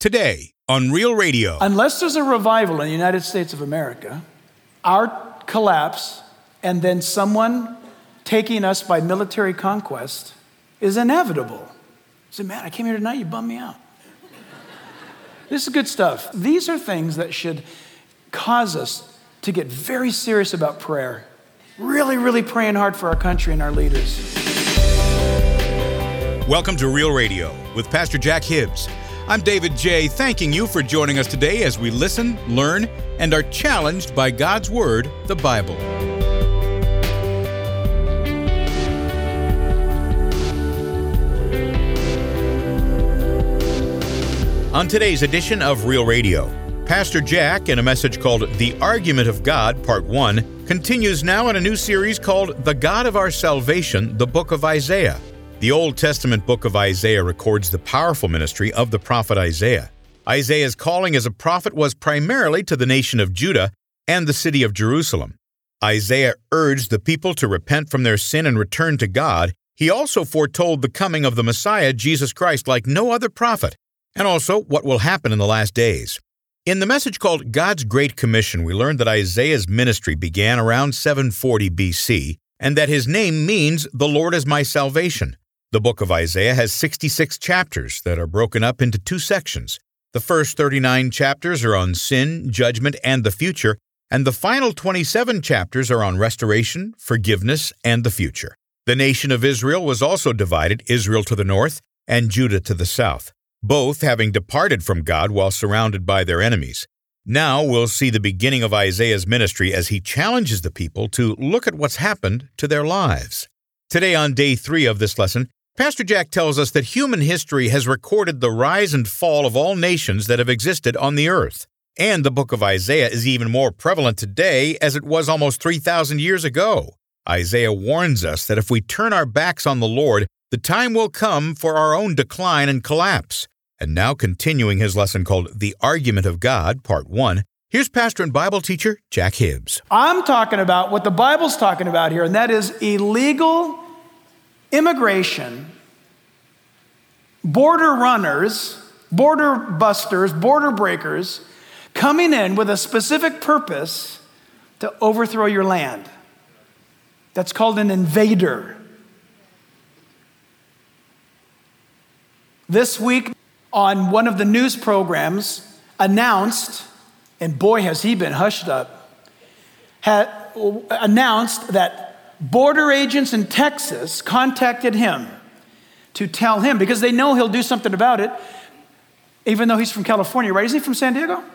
Today on Real Radio. Unless there's a revival in the United States of America, our collapse and then someone taking us by military conquest is inevitable. I said, man, I came here tonight, you bummed me out. This is good stuff. These are things that should cause us to get very serious about prayer. Really, really praying hard for our country and our leaders. Welcome to Real Radio with Pastor Jack Hibbs. I'm David J., thanking you for joining us today as we listen, learn, and are challenged by God's Word, the Bible. On today's edition of Real Radio, Pastor Jack, in a message called The Argument of God, Part 1, continues now in a new series called The God of Our Salvation, the Book of Isaiah. The Old Testament book of Isaiah records the powerful ministry of the prophet Isaiah. Isaiah's calling as a prophet was primarily to the nation of Judah and the city of Jerusalem. Isaiah urged the people to repent from their sin and return to God. He also foretold the coming of the Messiah, Jesus Christ, like no other prophet, and also what will happen in the last days. In the message called God's Great Commission, we learned that Isaiah's ministry began around 740 BC and that his name means "The Lord is my salvation." The book of Isaiah has 66 chapters that are broken up into two sections. The first 39 chapters are on sin, judgment, and the future, and the final 27 chapters are on restoration, forgiveness, and the future. The nation of Israel was also divided, Israel to the north and Judah to the south, both having departed from God while surrounded by their enemies. Now we'll see the beginning of Isaiah's ministry as he challenges the people to look at what's happened to their lives. Today on day 3 of this lesson, Pastor Jack tells us that human history has recorded the rise and fall of all nations that have existed on the earth. And the book of Isaiah is even more prevalent today as it was almost 3,000 years ago. Isaiah warns us that if we turn our backs on the Lord, the time will come for our own decline and collapse. And now continuing his lesson called The Argument of God, Part 1, here's pastor and Bible teacher Jack Hibbs. I'm talking about what the Bible's talking about here, and that is illegal immigration, border runners, border busters, border breakers, coming in with a specific purpose to overthrow your land. That's called an invader. This week on one of the news programs announced, and boy has he been hushed up, announced that border agents in Texas contacted him to tell him, because they know he'll do something about it, even though he's from California, right? Is he from San Diego?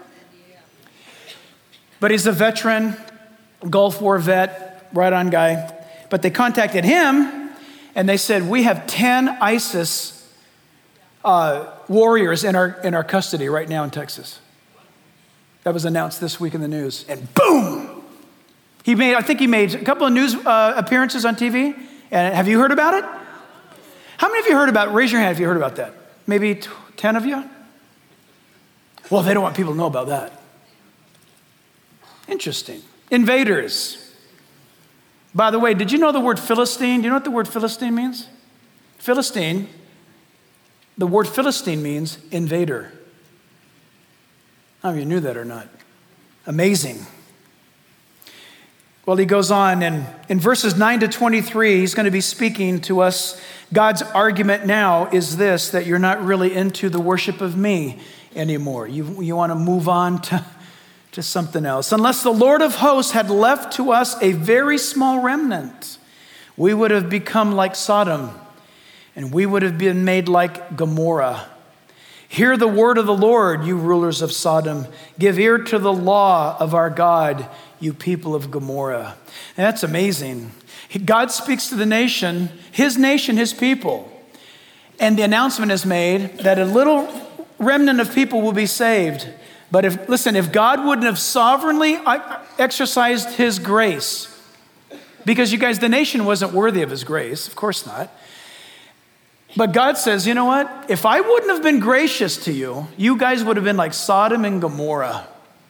But he's a veteran, Gulf War vet, right on guy. But they contacted him, and they said, we have 10 ISIS warriors in our custody right now in Texas. That was announced this week in the news. And boom! I think he made a couple of news appearances on TV. And have you heard about it? How many of you heard about it? Raise your hand if you heard about that. Maybe 10 of you? Well, they don't want people to know about that. Interesting. Invaders. By the way, did you know the word Philistine? Do you know what the word Philistine means? Philistine, the word Philistine means invader. I don't know if you knew that or not. Amazing. Well, he goes on, and in verses 9 to 23, he's going to be speaking to us. God's argument now is this, that you're not really into the worship of me anymore. You want to move on to something else. Unless the Lord of hosts had left to us a very small remnant, we would have become like Sodom, and we would have been made like Gomorrah. Hear the word of the Lord, you rulers of Sodom. Give ear to the law of our God, you people of Gomorrah. And that's amazing. God speaks to the nation, his people. And the announcement is made that a little remnant of people will be saved. But if God wouldn't have sovereignly exercised his grace, because you guys, the nation wasn't worthy of his grace, of course not. But God says, you know what? If I wouldn't have been gracious to you, you guys would have been like Sodom and Gomorrah.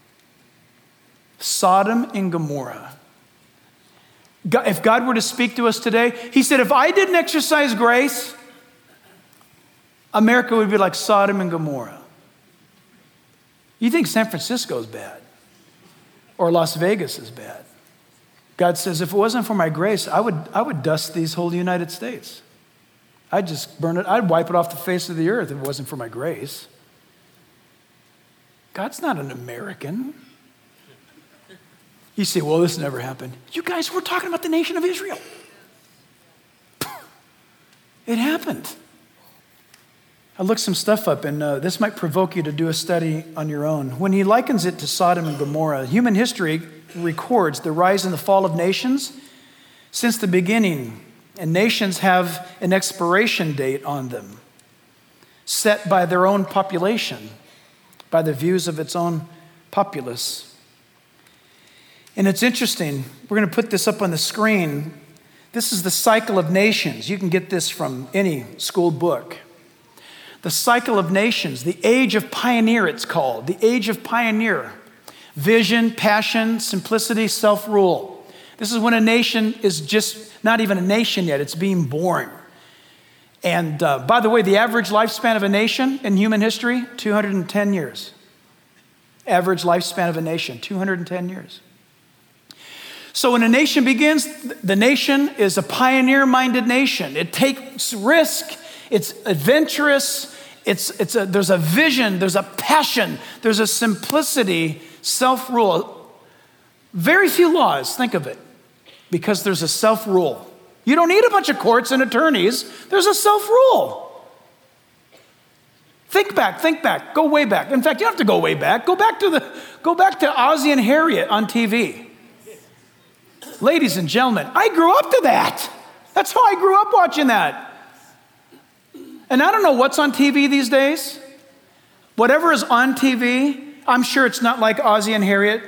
Sodom and Gomorrah. If God were to speak to us today, he said, if I didn't exercise grace, America would be like Sodom and Gomorrah. You think San Francisco is bad or Las Vegas is bad. God says, if it wasn't for my grace, I would dust these whole United States. I'd just burn it. I'd wipe it off the face of the earth if it wasn't for my grace. God's not an American. You say, well, this never happened. You guys, we're talking about the nation of Israel. It happened. I looked some stuff up, and this might provoke you to do a study on your own. When he likens it to Sodom and Gomorrah, human history records the rise and the fall of nations since the beginning, and nations have an expiration date on them, set by their own population, by the views of its own populace. And it's interesting, we're going to put this up on the screen. This is the cycle of nations. You can get this from any school book. The cycle of nations, the age of pioneer, it's called. The age of pioneer. Vision, passion, simplicity, self-rule. This is when a nation is just not even a nation yet. It's being born. And by the way, the average lifespan of a nation in human history, 210 years. Average lifespan of a nation, 210 years. So when a nation begins, the nation is a pioneer-minded nation. It takes risk. It's adventurous. There's a vision. There's a passion. There's a simplicity, self-rule. Very few laws, think of it, because there's a self-rule. You don't need a bunch of courts and attorneys. There's a self-rule. Think back, go way back. In fact, you don't have to go way back. Go back to Ozzie and Harriet on TV. Ladies and gentlemen, I grew up to that. That's how I grew up watching that. And I don't know what's on TV these days. Whatever is on TV, I'm sure it's not like Ozzie and Harriet.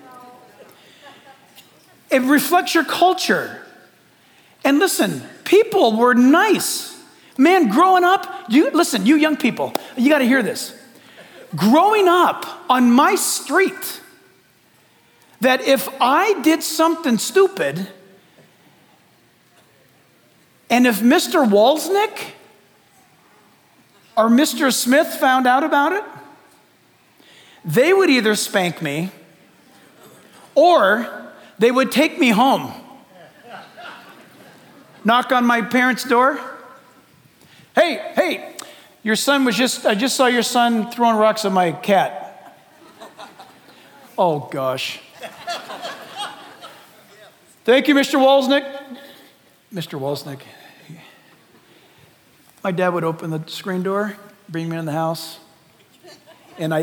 It reflects your culture. And listen, people were nice. Man, growing up, you young people, you got to hear this. Growing up on my street, that if I did something stupid, and if Mr. Walsnick or Mr. Smith found out about it, they would either spank me or they would take me home. Knock on my parents' door. Hey, your son I just saw your son throwing rocks at my cat. Oh, gosh. Thank you, Mr. Walsnick. Mr. Walsnick. My dad would open the screen door, bring me in the house, and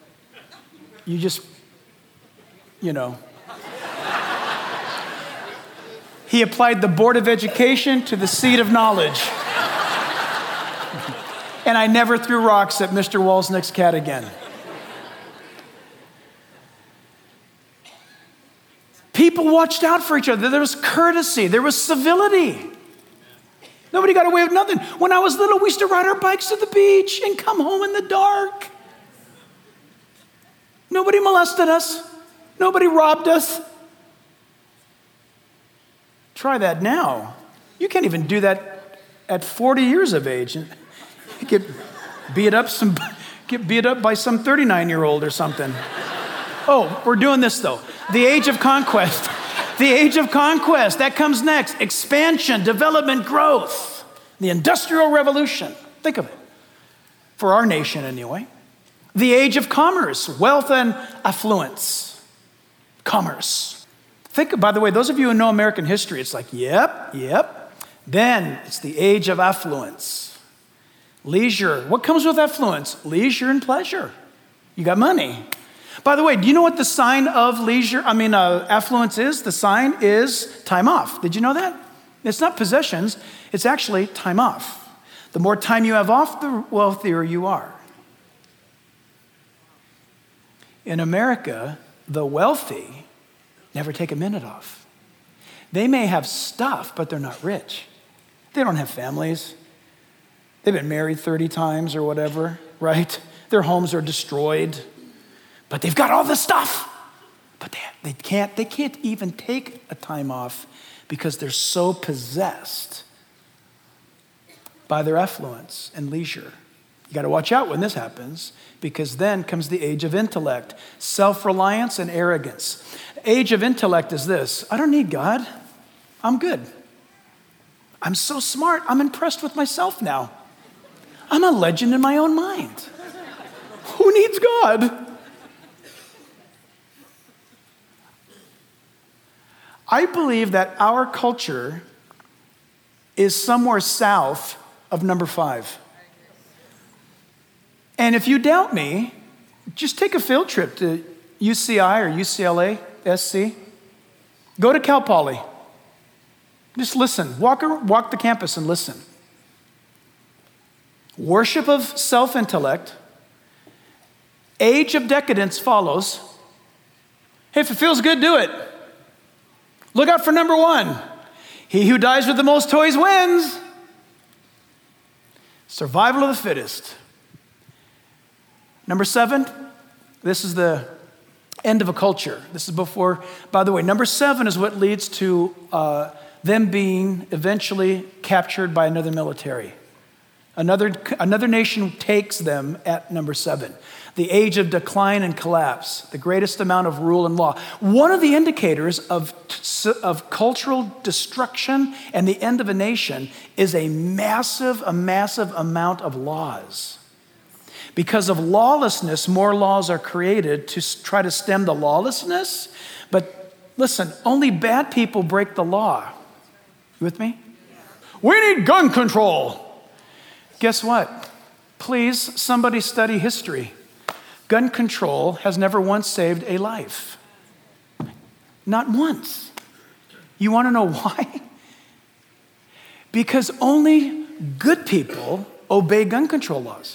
he applied the Board of Education to the seat of knowledge. And I never threw rocks at Mr. Walsnick's cat again. People watched out for each other. There was courtesy. There was civility. Nobody got away with nothing. When I was little, we used to ride our bikes to the beach and come home in the dark. Nobody molested us. Nobody robbed us. Try that now. You can't even do that at 40 years of age. Get beat up by some 39-year-old or something. Oh, we're doing this though. The age of conquest. The age of conquest. That comes next. Expansion, development, growth. The Industrial Revolution. Think of it. For our nation anyway. The age of commerce, wealth and affluence. Commerce. By the way, those of you who know American history, it's like, yep. Then it's the age of affluence. Leisure. What comes with affluence? Leisure and pleasure. You got money. By the way, do you know what the sign of affluence is? The sign is time off. Did you know that? It's not possessions. It's actually time off. The more time you have off, the wealthier you are. In America, the wealthy never take a minute off. They may have stuff, but they're not rich. They don't have families. They've been married 30 times or whatever, right? Their homes are destroyed. But they've got all the stuff. But they can't even take a time off because they're so possessed by their affluence and leisure. You got to watch out when this happens, because then comes the age of intellect, self-reliance and arrogance. Age of intellect is this: I don't need God. I'm good. I'm so smart. I'm impressed with myself now. I'm a legend in my own mind. Who needs God? I believe that our culture is somewhere south of number 5. And if you doubt me, just take a field trip to UCI or UCLA, SC. Go to Cal Poly. Just listen. Walk the campus and listen. Worship of self-intellect. Age of decadence follows. Hey, if it feels good, do it. Look out for number 1. He who dies with the most toys wins. Survival of the fittest. Number 7, this is the end of a culture. This is before, by the way, number 7 is what leads to them being eventually captured by another military. Another nation takes them at number 7. The age of decline and collapse, the greatest amount of rule and law. One of the indicators of cultural destruction and the end of a nation is a massive amount of laws. Because of lawlessness, more laws are created to try to stem the lawlessness. But listen, only bad people break the law. You with me? We need gun control. Guess what? Please, somebody study history. Gun control has never once saved a life. Not once. You want to know why? Because only good people obey gun control laws.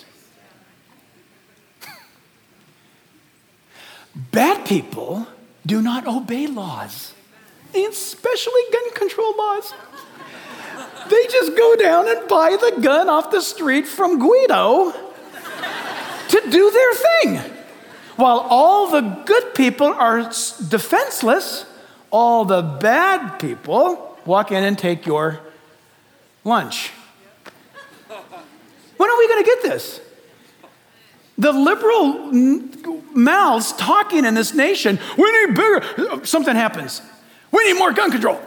Bad people do not obey laws, especially gun control laws. They just go down and buy the gun off the street from Guido to do their thing. While all the good people are defenseless, all the bad people walk in and take your lunch. When are we going to get this? The liberal mouths talking in this nation, we need bigger, something happens. We need more gun control.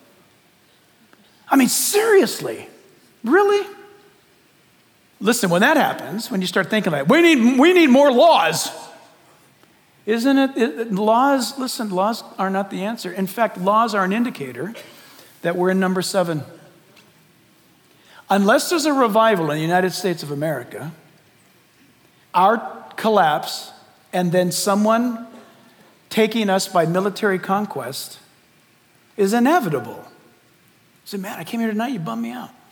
I mean, seriously, really? Listen, when that happens, when you start thinking like, we need more laws. Isn't it, laws, listen, laws are not the answer. In fact, laws are an indicator that we're in number 7. Unless there's a revival in the United States of America, our collapse and then someone taking us by military conquest is inevitable. Say, man, I came here tonight, you bummed me out.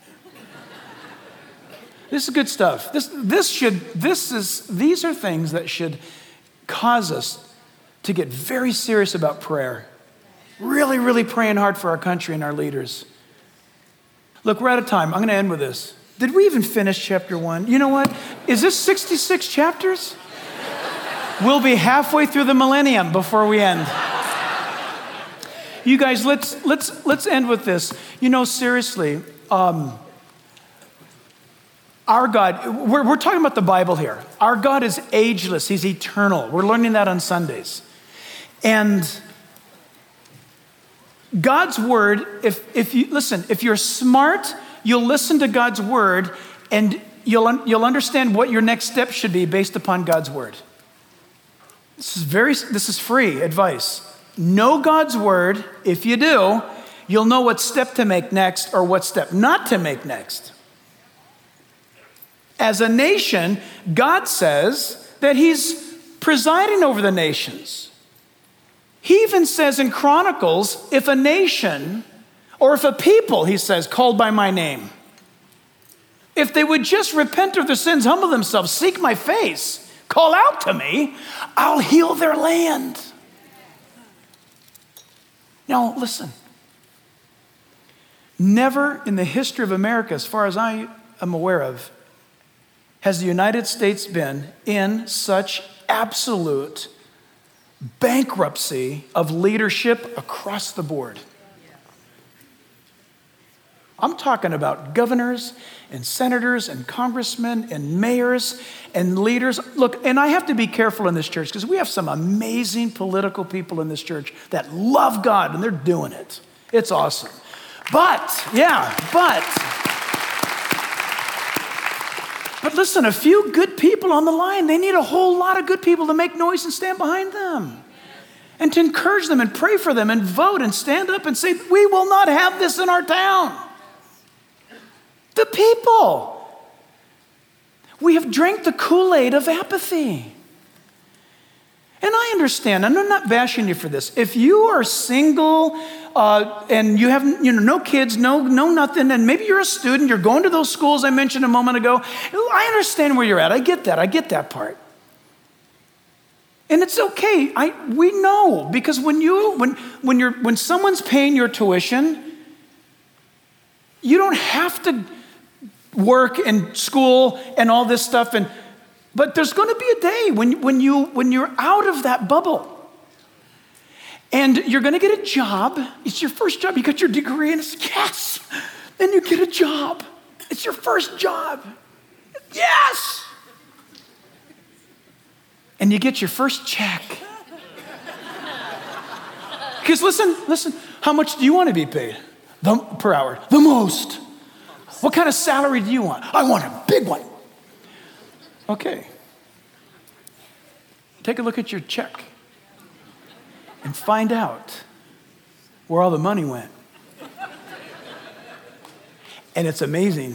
This is good stuff. These are things that should cause us to get very serious about prayer. Really, really praying hard for our country and our leaders. Look, we're out of time. I'm going to end with this. Did we even finish chapter 1? You know what? Is this 66 chapters? We'll be halfway through the millennium before we end. You guys, let's end with this. You know, seriously, our God, we're talking about the Bible here. Our God is ageless. He's eternal. We're learning that on Sundays. And God's word, if you're smart, you'll listen to God's word and you'll understand what your next step should be based upon God's word. This is free advice. Know God's word. If you do, you'll know what step to make next or what step not to make next. As a nation, God says that he's presiding over the nations. He even says in Chronicles, if a nation or if a people, he says, called by my name, if they would just repent of their sins, humble themselves, seek my face, call out to me, I'll heal their land. Now, listen. Never in the history of America, as far as I am aware of, has the United States been in such absolute bankruptcy of leadership across the board. I'm talking about governors and senators and congressmen and mayors and leaders. Look, and I have to be careful in this church because we have some amazing political people in this church that love God and they're doing it. It's awesome. But listen, a few good people on the line, they need a whole lot of good people to make noise and stand behind them. And to encourage them and pray for them and vote and stand up and say, we will not have this in our town. The people. We have drank the Kool-Aid of apathy. And I understand, and I'm not bashing you for this. If you are single and you have no kids, no nothing, and maybe you're a student, you're going to those schools I mentioned a moment ago, I understand where you're at. I get that part. And it's okay. We know because when someone's paying your tuition, you don't have to work and school and all this stuff. But there's going to be a day when you're out of that bubble, and you're going to get a job. It's your first job. You got your degree, and it's yes. Then you get a job. It's your first job. Yes. And you get your first check. Because listen, how much do you want to be paid per hour? The most. What kind of salary do you want? I want a big one. Okay. Take a look at your check and find out where all the money went. And it's amazing.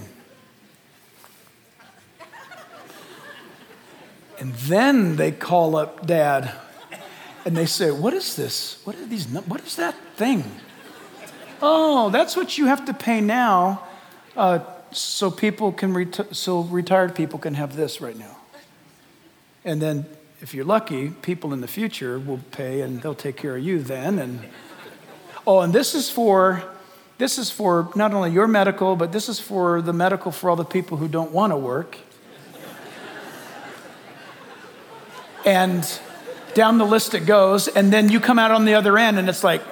And then they call up Dad and they say, what is this? What is that thing? Oh, that's what you have to pay now so retired people can have this right now. And then if you're lucky, people in the future will pay and they'll take care of you then. And this is for not only your medical, but this is for the medical for all the people who don't want to work. And down the list it goes, and then you come out on the other end and it's like,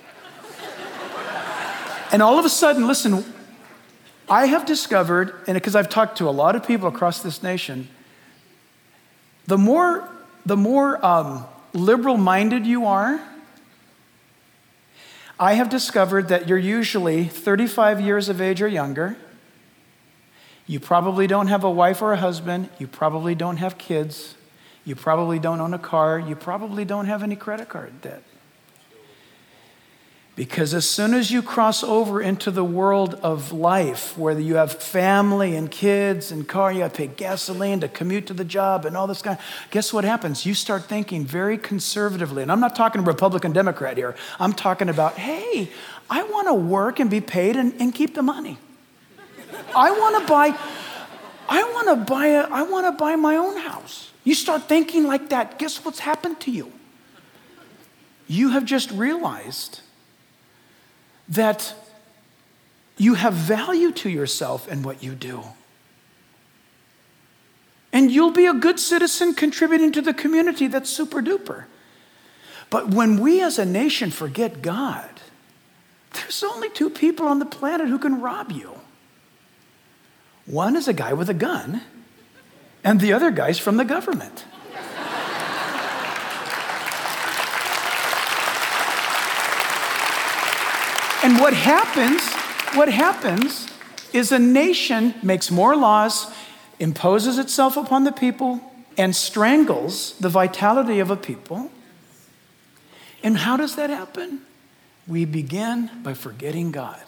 and all of a sudden, listen, I have discovered, and because I've talked to a lot of people across this nation, the more liberal-minded you are, I have discovered that you're usually 35 years of age or younger. You probably don't have a wife or a husband. You probably don't have kids. You probably don't own a car. You probably don't have any credit card debt. Because as soon as you cross over into the world of life, where you have family and kids and car, you have to pay gasoline to commute to the job and all this kind, guess what happens? You start thinking very conservatively. And I'm not talking Republican, Democrat here. I'm talking about, hey, I want to work and be paid and keep the money. I want to buy my own house. You start thinking like that, guess what's happened to you? You have just realized that you have value to yourself in what you do. And you'll be a good citizen contributing to the community that's super duper. But when we as a nation forget God, there's only two people on the planet who can rob you. One is a guy with a gun, and the other guy's from the government. And what happens is a nation makes more laws, imposes itself upon the people, and strangles the vitality of a people. And how does that happen? We begin by forgetting God.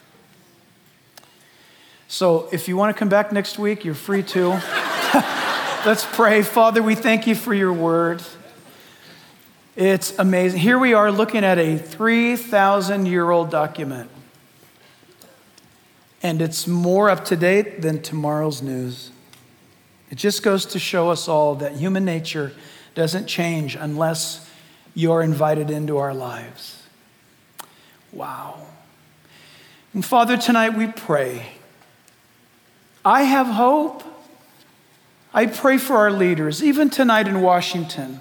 So if you want to come back next week, you're free to. Let's pray. Father, we thank you for your word. It's amazing. Here we are looking at a 3,000-year-old document. And it's more up to date than tomorrow's news. It just goes to show us all that human nature doesn't change unless you're invited into our lives. Wow. And Father, tonight we pray. I have hope. I pray for our leaders, even tonight in Washington.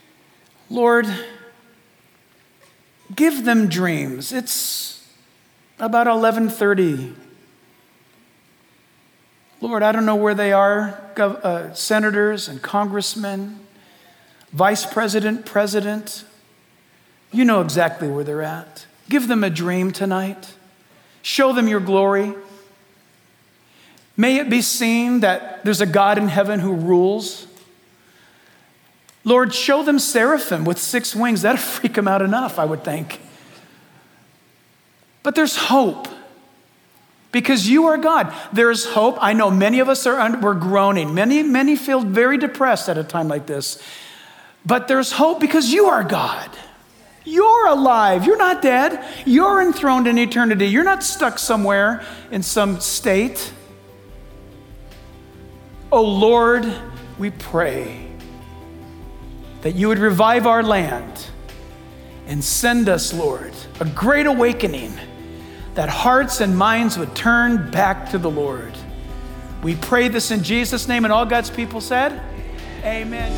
Lord, give them dreams. about 11:30. Lord, I don't know where they are, senators and congressmen, vice president, president. You know exactly where they're at. Give them a dream tonight. Show them your glory. May it be seen that there's a God in heaven who rules. Lord, show them seraphim with 6 wings. That'd freak them out enough, I would think. But there's hope because you are God. There's hope. I know many of us we're groaning. Many feel very depressed at a time like this. But there's hope because you are God. You're alive. You're not dead. You're enthroned in eternity. You're not stuck somewhere in some state. Oh Lord, we pray that you would revive our land and send us, Lord, a great awakening, that hearts and minds would turn back to the Lord. We pray this in Jesus' name, and all God's people said, amen.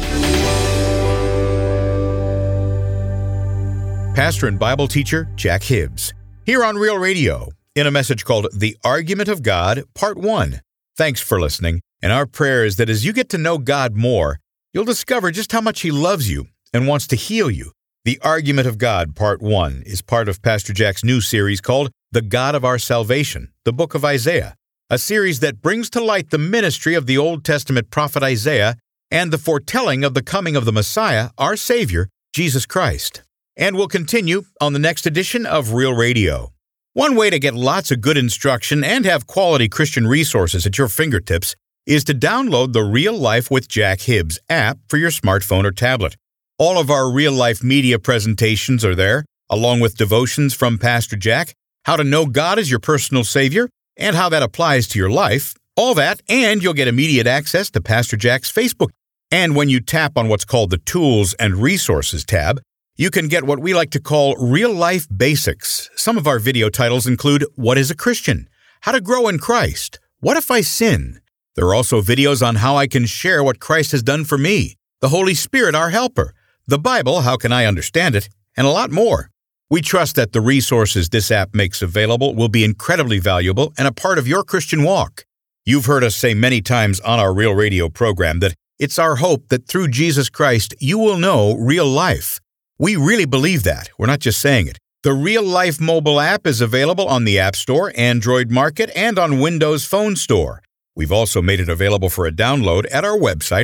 Pastor and Bible teacher Jack Hibbs, here on Real Radio, in a message called The Argument of God, Part 1. Thanks for listening, and our prayer is that as you get to know God more, you'll discover just how much He loves you and wants to heal you. The Argument of God, Part 1, is part of Pastor Jack's new series called The God of Our Salvation, the Book of Isaiah, a series that brings to light the ministry of the Old Testament prophet Isaiah and the foretelling of the coming of the Messiah, our Savior, Jesus Christ. And we'll continue on the next edition of Real Radio. One way to get lots of good instruction and have quality Christian resources at your fingertips is to download the Real Life with Jack Hibbs app for your smartphone or tablet. All of our real-life media presentations are there, along with devotions from Pastor Jack, how to know God as your personal Savior, and how that applies to your life. All that, and you'll get immediate access to Pastor Jack's Facebook. And when you tap on what's called the Tools and Resources tab, you can get what we like to call real-life basics. Some of our video titles include What is a Christian? How to Grow in Christ? What if I sin? There are also videos on how I can share what Christ has done for me, the Holy Spirit, our helper, the Bible, how can I understand it, and a lot more. We trust that the resources this app makes available will be incredibly valuable and a part of your Christian walk. You've heard us say many times on our Real Radio program that it's our hope that through Jesus Christ you will know real life. We really believe that. We're not just saying it. The Real Life mobile app is available on the App Store, Android Market, and on Windows Phone Store. We've also made it available for a download at our website,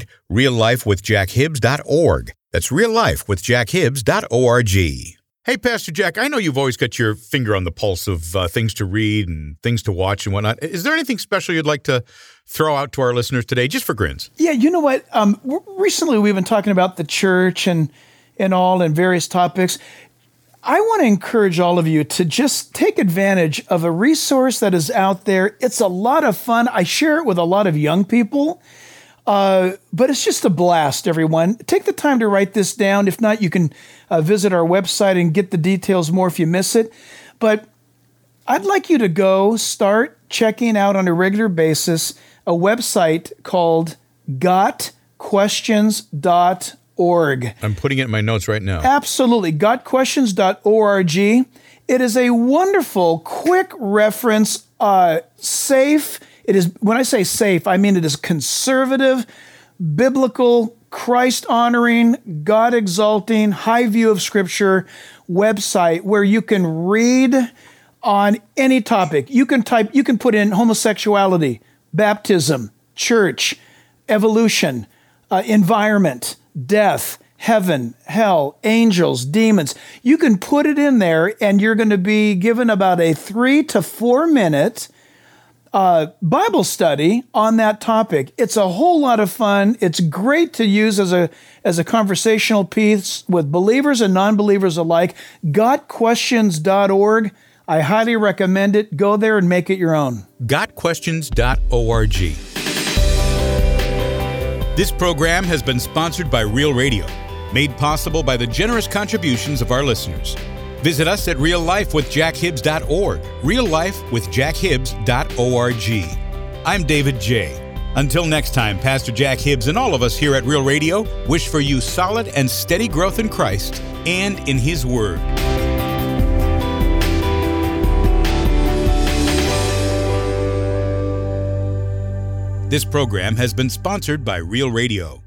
reallifewithjackhibbs.org. That's reallifewithjackhibbs.org. Hey, Pastor Jack, I know you've always got your finger on the pulse of things to read and things to watch and whatnot. Is there anything special you'd like to throw out to our listeners today, just for grins? Yeah, you know what? Recently we've been talking about the church and various topics. I want to encourage all of you to just take advantage of a resource that is out there. It's a lot of fun. I share it with a lot of young people, but it's just a blast, everyone. Take the time to write this down. If not, you can visit our website and get the details more if you miss it. But I'd like you to start checking out on a regular basis a website called gotquestions.org. I'm putting it in my notes right now. Absolutely. GotQuestions.org. It is a wonderful, quick reference, safe. It is, when I say safe, I mean it is conservative, biblical, Christ-honoring, God-exalting, high view of Scripture website where you can read on any topic. You can put in homosexuality, baptism, church, evolution, environment, death, heaven, hell, angels, demons. You can put it in there and you're going to be given about a 3 to 4 minute Bible study on that topic. It's a whole lot of fun. It's great to use as a conversational piece with believers and non-believers alike. GotQuestions.org. I highly recommend it. Go there and make it your own. GotQuestions.org. This program has been sponsored by Real Radio, made possible by the generous contributions of our listeners. Visit us at reallifewithjackhibbs.org, reallifewithjackhibbs.org. I'm David J. Until next time, Pastor Jack Hibbs and all of us here at Real Radio wish for you solid and steady growth in Christ and in His Word. This program has been sponsored by Real Radio.